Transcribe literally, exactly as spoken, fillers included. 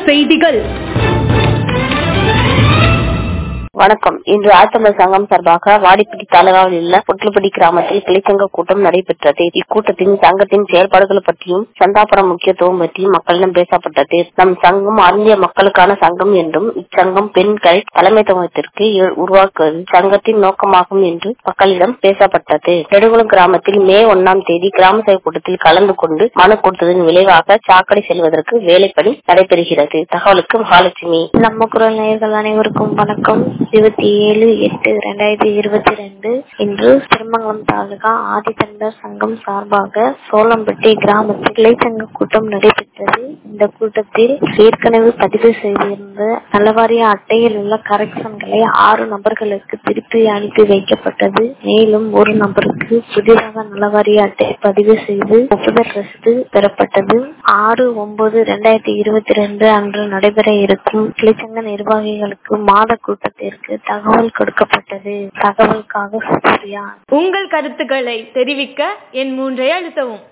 செய்திகள். வணக்கம். இன்று ஆழ்த்தமிழ் சங்கம் சார்பாக வாடிப்பட்டி தாலுகாவில் உள்ள பொட்லுப்பட்டி கிராமத்தில் கிளைச்சங்க கூட்டம் நடைபெற்றது. இக்கூட்டத்தின் சங்கத்தின் செயல்பாடுகள் பற்றியும் சந்தாபுரம் முக்கியத்துவம் பற்றியும் மக்களிடம் பேசப்பட்டது. நம் சங்கம் அருந்திய மக்களுக்கான சங்கம் என்றும் இச்சங்கம் பெண்களை தலைமைத்துவத்திற்கு உருவாக்குவது சங்கத்தின் நோக்கமாகும் என்று மக்களிடம் பேசப்பட்டது. நெடுங்குளம் கிராமத்தில் மே ஒன்னாம் தேதி கிராம சபை கூட்டத்தில் கலந்து கொண்டு மனு கொடுத்ததன் விளைவாக சாக்கடை செல்வதற்கு வேலைப்பணி நடைபெறுகிறது. தகவலுக்கு மகாலட்சுமி. நம்ம குரல் நேயர்கள் அனைவருக்கும் வணக்கம். இருபத்தி ஏழு எட்டு இரண்டாயிரத்தி இருபத்தி ரெண்டு இன்று திருமங்கலம் தாலுகா ஆதித்தமிழர் சங்கம் சார்பாக சோளம்பட்டி கிராமத்தில் கிளைச்சங்க கூட்டம் நடைபெற்றது. இந்த கூட்டத்தில் ஏற்கனவே பதிவு செய்திருந்த நலவாரிய அட்டையில் உள்ள கரெக்ஷன்களை ஆறு நபர்களுக்கு திருப்பி அனுப்பி வைக்கப்பட்டது. மேலும் ஒரு நபருக்கு புதிதாக நலவாரிய அட்டை பதிவு செய்து ஒப்புதல் ரசீது பெறப்பட்டது. ஆறு ஒன்பது இரண்டாயிரத்தி இருபத்தி ரெண்டு அன்று நடைபெற இருக்கும் கிளைச்சங்க நிர்வாகிகளுக்கு மாத கூட்டத்திற்கு தகவல் கொடுக்கப்பட்டது. தகவலுக்காக சூர்யா. உங்கள் கருத்துக்களை தெரிவிக்க என் மூன்றை அழுத்தவும்.